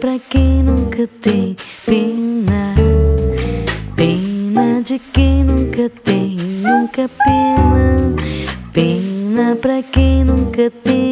pra quem nunca tem pena. Pena de quem nunca tem, nunca pena. Pena pra quem nunca tem.